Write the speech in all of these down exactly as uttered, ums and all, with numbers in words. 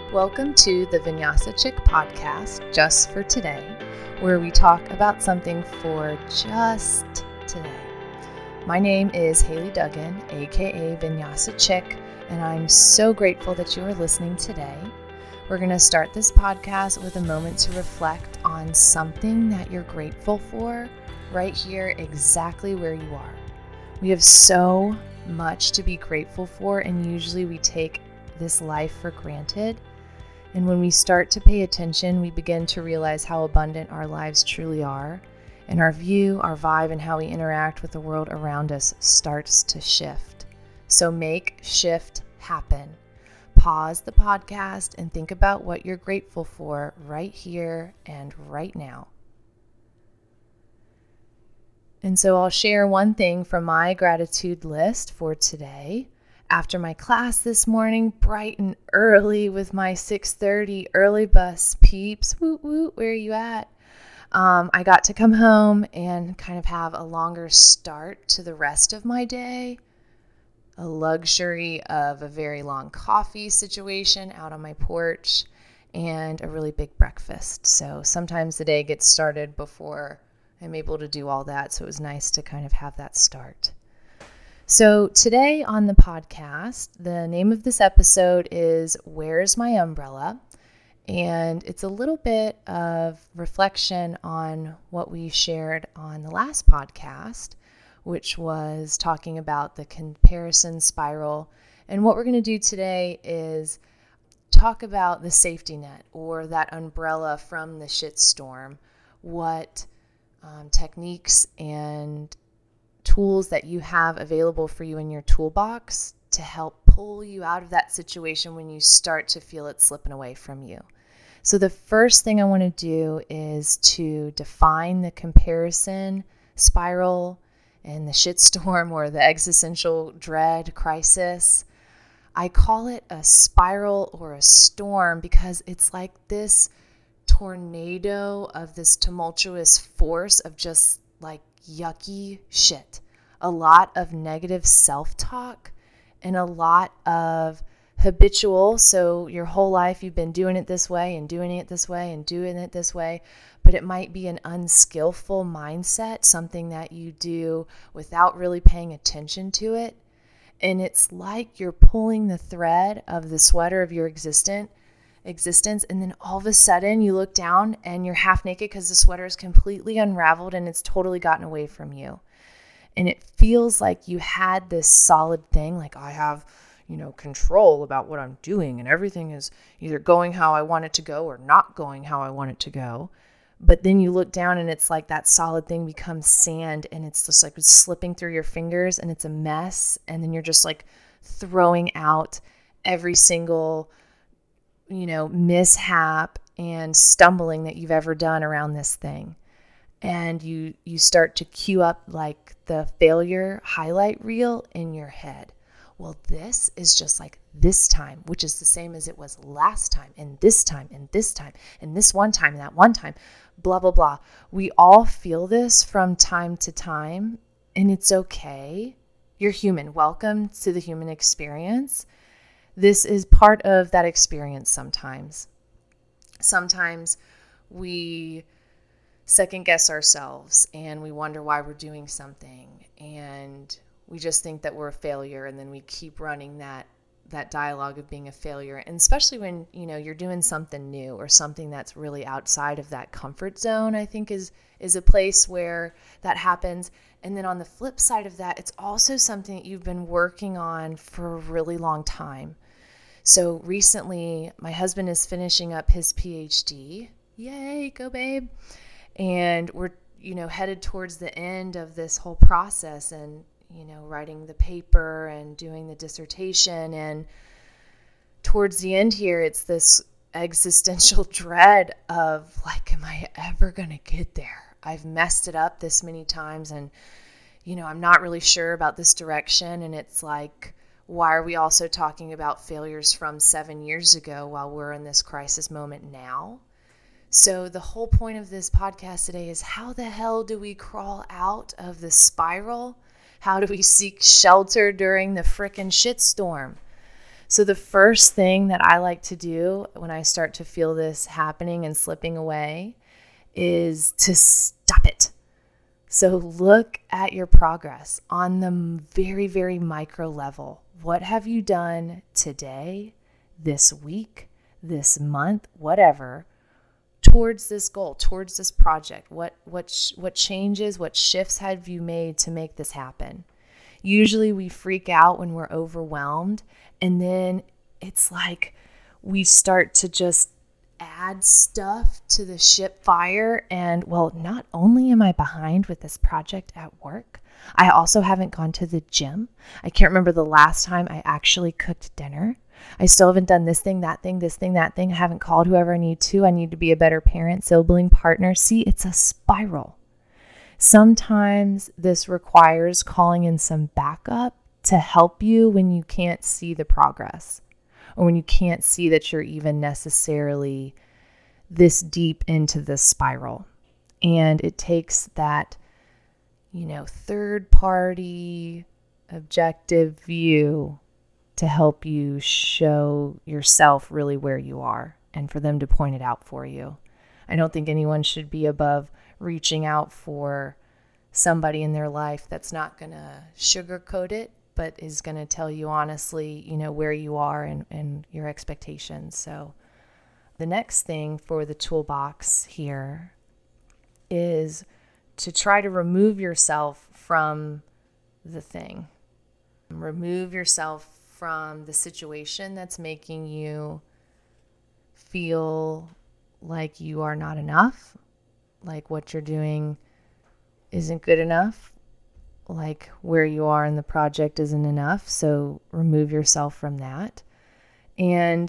Welcome to the Vinyasa Chick podcast, just for today, where we talk about something for just today. My name is Haley Duggan, aka Vinyasa Chick, and I'm so grateful that you are listening today. We're going to start this podcast with a moment to reflect on something that you're grateful for right here, exactly where you are. We have so much to be grateful for, and usually we take this life for granted. And when we start to pay attention, we begin to realize how abundant our lives truly are, and our view, our vibe, and how we interact with the world around us starts to shift. So make shift happen. Pause the podcast and think about what you're grateful for right here and right now. And so I'll share one thing from my gratitude list for today. After my class this morning, bright and early with my six thirty early bus peeps, woot woot, where are you at? Um, I got to come home and kind of have a longer start to the rest of my day. A luxury of a very long coffee situation out on my porch and a really big breakfast. So sometimes the day gets started before I'm able to do all that. So it was nice to kind of have that start. So today on the podcast, the name of this episode is Where's My Umbrella? And it's a little bit of reflection on what we shared on the last podcast, which was talking about the comparison spiral. And what we're going to do today is talk about the safety net or that umbrella from the shitstorm, what um, techniques and tools that you have available for you in your toolbox to help pull you out of that situation when you start to feel it slipping away from you. So the first thing I want to do is to define the comparison spiral and the shitstorm or the existential dread crisis. I call it a spiral or a storm because it's like this tornado of this tumultuous force of just like yucky shit, a lot of negative self-talk and a lot of habitual. So your whole life you've been doing it this way and doing it this way and doing it this way, but it might be an unskillful mindset, something that you do without really paying attention to it. And it's like you're pulling the thread of the sweater of your existence existence and then all of a sudden you look down and you're half naked because the sweater is completely unraveled and it's totally gotten away from you. And it feels like you had this solid thing, like I have, you know, control about what I'm doing and everything is either going how I want it to go or not going how I want it to go. But then you look down and it's like that solid thing becomes sand and it's just like it's slipping through your fingers and it's a mess. And then you're just like throwing out every single you know, mishap and stumbling that you've ever done around this thing. And you, you start to cue up like the failure highlight reel in your head. Well, this is just like this time, which is the same as it was last time and this time and this time and this one time and that one time, blah, blah, blah. We all feel this from time to time and it's okay. You're human. Welcome to the human experience. This is part of that experience sometimes. Sometimes we second guess ourselves and we wonder why we're doing something and we just think that we're a failure and then we keep running that that dialogue of being a failure. And especially when, you know, you're doing something new or something that's really outside of that comfort zone, I think is is a place where that happens. And then on the flip side of that, it's also something that you've been working on for a really long time. So recently, my husband is finishing up his P H D. Yay, go babe. And we're, you know, headed towards the end of this whole process and, you know, writing the paper and doing the dissertation. And towards the end here, it's this existential dread of like, am I ever going to get there? I've messed it up this many times and, you know, I'm not really sure about this direction. And it's like, why are we also talking about failures from seven years ago while we're in this crisis moment now? So the whole point of this podcast today is how the hell do we crawl out of the spiral? How do we seek shelter during the frickin' shitstorm? So the first thing that I like to do when I start to feel this happening and slipping away is to stop it. So look at your progress on the very, very micro level. What have you done today, this week, this month, whatever, towards this goal, towards this project? What what sh- what changes, what shifts have you made to make this happen? Usually we freak out when we're overwhelmed, and then it's like we start to just add stuff to the ship fire. And well, not only am I behind with this project at work, I also haven't gone to the gym. I can't remember the last time I actually cooked dinner. I still haven't done this thing, that thing, this thing, that thing. I haven't called whoever I need to. I need to be a better parent, sibling, partner. See, it's a spiral. Sometimes this requires calling in some backup to help you when you can't see the progress, or when you can't see that you're even necessarily this deep into this spiral. And it takes that, you know, third party objective view to help you show yourself really where you are and for them to point it out for you. I don't think anyone should be above reaching out for somebody in their life that's not going to sugarcoat it, but is going to tell you honestly, you know, where you are and, and your expectations. So the next thing for the toolbox here is to try to remove yourself from the thing. Remove yourself from the situation that's making you feel like you are not enough, like what you're doing isn't good enough, like where you are in the project isn't enough. So remove yourself from that. And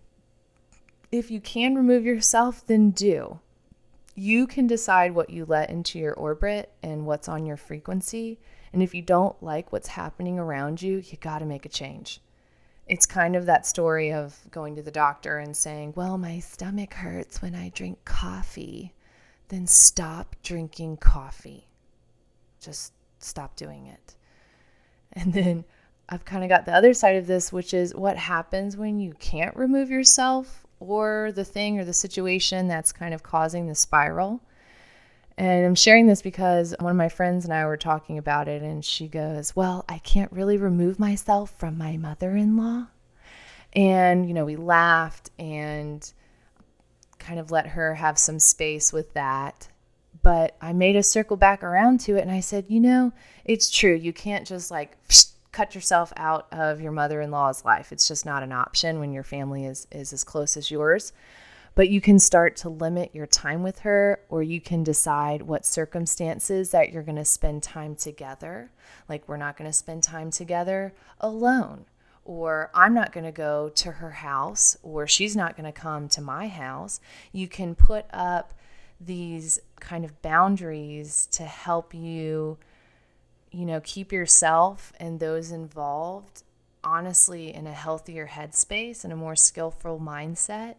if you can remove yourself, then do. You can decide what you let into your orbit and what's on your frequency. And if you don't like what's happening around you, you got to make a change. It's kind of that story of going to the doctor and saying, well, my stomach hurts when I drink coffee. Then stop drinking coffee. Just stop doing it. And then I've kind of got the other side of this, which is what happens when you can't remove yourself or the thing or the situation that's kind of causing the spiral. And I'm sharing this because one of my friends and I were talking about it, and she goes, well, I can't really remove myself from my mother-in-law. And, you know, we laughed and kind of let her have some space with that. But I made a circle back around to it, and I said, you know, it's true. You can't just like cut yourself out of your mother-in-law's life. It's just not an option when your family is, is as close as yours. But you can start to limit your time with her, or you can decide what circumstances that you're going to spend time together. Like, we're not going to spend time together alone, or I'm not going to go to her house, or she's not going to come to my house. You can put up these kind of boundaries to help you, you know, keep yourself and those involved honestly in a healthier headspace and a more skillful mindset.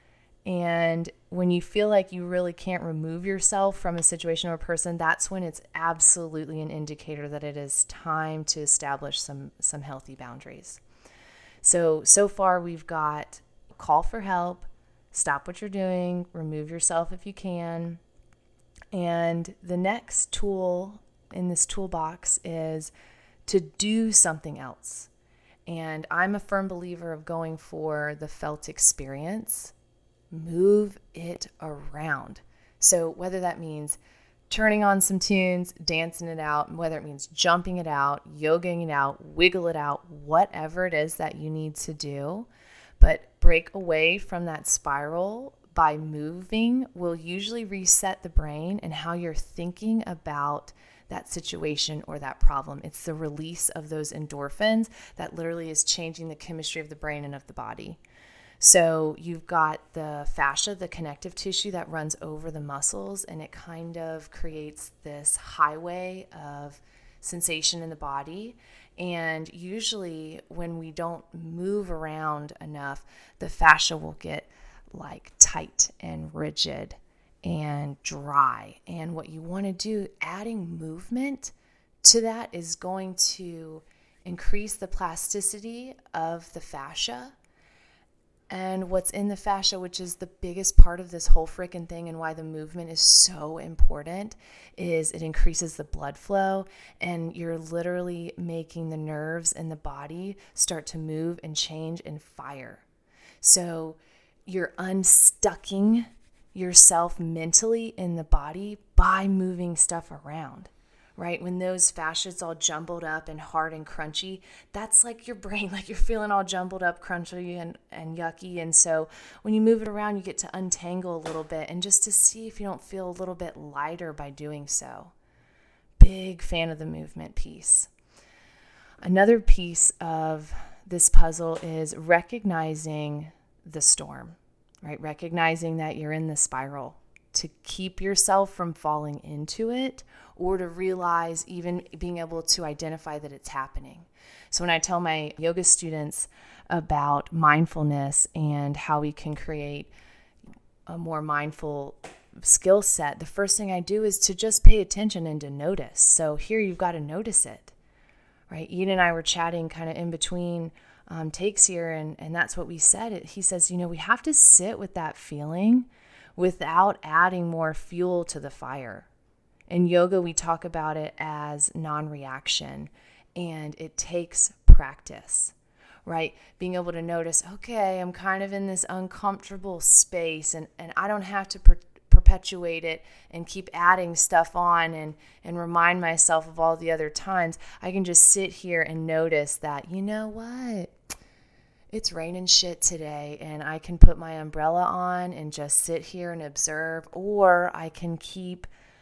And when you feel like you really can't remove yourself from a situation or a person, that's when it's absolutely an indicator that it is time to establish some some healthy boundaries. So, so far we've got call for help, stop what you're doing, remove yourself if you can. And the next tool in this toolbox is to do something else. And I'm a firm believer of going for the felt experience. Move it around. So whether that means turning on some tunes, dancing it out, whether it means jumping it out, yogaing it out, wiggle it out, whatever it is that you need to do, but break away from that spiral by moving will usually reset the brain and how you're thinking about that situation or that problem. It's the release of those endorphins that literally is changing the chemistry of the brain and of the body. So you've got the fascia, the connective tissue that runs over the muscles, and it kind of creates this highway of sensation in the body. And usually when we don't move around enough, the fascia will get like tight and rigid and dry. And what you want to do, adding movement to that, is going to increase the plasticity of the fascia. And what's in the fascia, which is the biggest part of this whole freaking thing and why the movement is so important, is it increases the blood flow, and you're literally making the nerves in the body start to move and change and fire. So you're unstucking yourself mentally in the body by moving stuff around. Right? When those fascia's all jumbled up and hard and crunchy, that's like your brain, like you're feeling all jumbled up, crunchy and, and yucky. And so when you move it around, you get to untangle a little bit and just to see if you don't feel a little bit lighter by doing so. Big fan of the movement piece. Another piece of this puzzle is recognizing the storm, right? Recognizing that you're in the spiral, to keep yourself from falling into it, or to realize, even being able to identify that it's happening. So when I tell my yoga students about mindfulness and how we can create a more mindful skill set, the first thing I do is to just pay attention and to notice. So here you've got to notice it, right? Ian and I were chatting kind of in between um, takes here, and, and that's what we said. He says, you know, we have to sit with that feeling without adding more fuel to the fire. In yoga, we talk about it as non-reaction, and it takes practice, right? Being able to notice, okay, I'm kind of in this uncomfortable space, and, and I don't have to per- perpetuate it and keep adding stuff on and, and remind myself of all the other times. I can just sit here and notice that, you know what? It's raining shit today, and I can put my umbrella on and just sit here and observe, or I can keep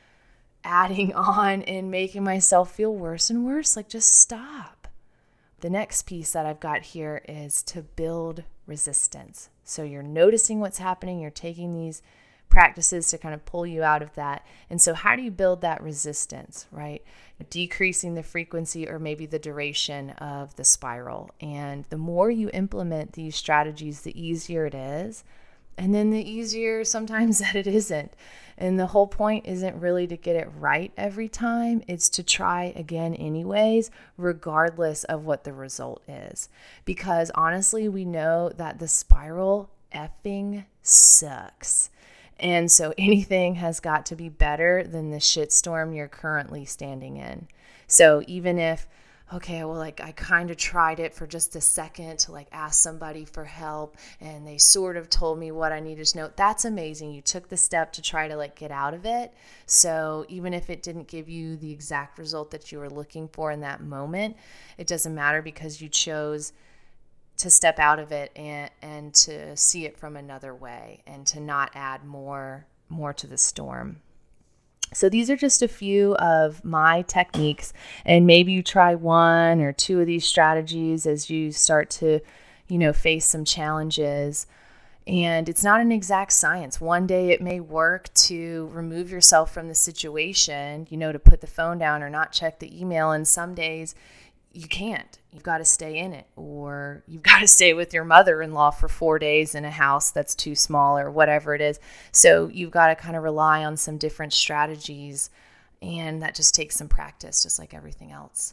adding on and making myself feel worse and worse. Like, just stop. The next piece that I've got here is to build resistance. So you're noticing what's happening. You're taking these practices to kind of pull you out of that. And so how do you build that resistance, right? Decreasing the frequency or maybe the duration of the spiral. And the more you implement these strategies, the easier it is. And then the easier sometimes that it isn't. And the whole point isn't really to get it right every time. It's to try again anyways, regardless of what the result is. Because honestly, we know that the spiral effing sucks. And so anything has got to be better than the shitstorm you're currently standing in. So even if, okay, well, like I kind of tried it for just a second to like ask somebody for help, and they sort of told me what I needed to know. That's amazing. You took the step to try to like get out of it. So even if it didn't give you the exact result that you were looking for in that moment, it doesn't matter, because you chose to step out of it and, and to see it from another way and to not add more, more to the storm. So these are just a few of my techniques, and maybe you try one or two of these strategies as you start to, you know, face some challenges. And it's not an exact science. One day it may work to remove yourself from the situation, you know, to put the phone down or not check the email. And some days you can't. You've got to stay in it, or you've got to stay with your mother-in-law for four days in a house that's too small or whatever it is. So you've got to kind of rely on some different strategies, and that just takes some practice, just like everything else.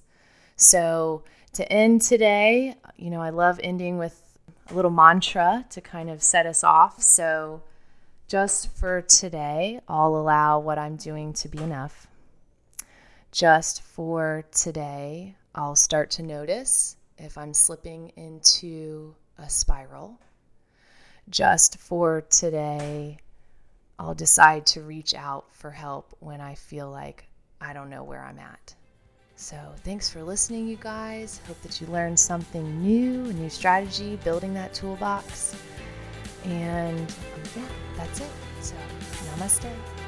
So to end today, you know, I love ending with a little mantra to kind of set us off. So just for today, I'll allow what I'm doing to be enough. Just for today, I'll start to notice if I'm slipping into a spiral. Just for today, I'll decide to reach out for help when I feel like I don't know where I'm at. So thanks for listening, you guys. Hope that you learned something new, a new strategy, building that toolbox. And yeah, that's it. So namaste.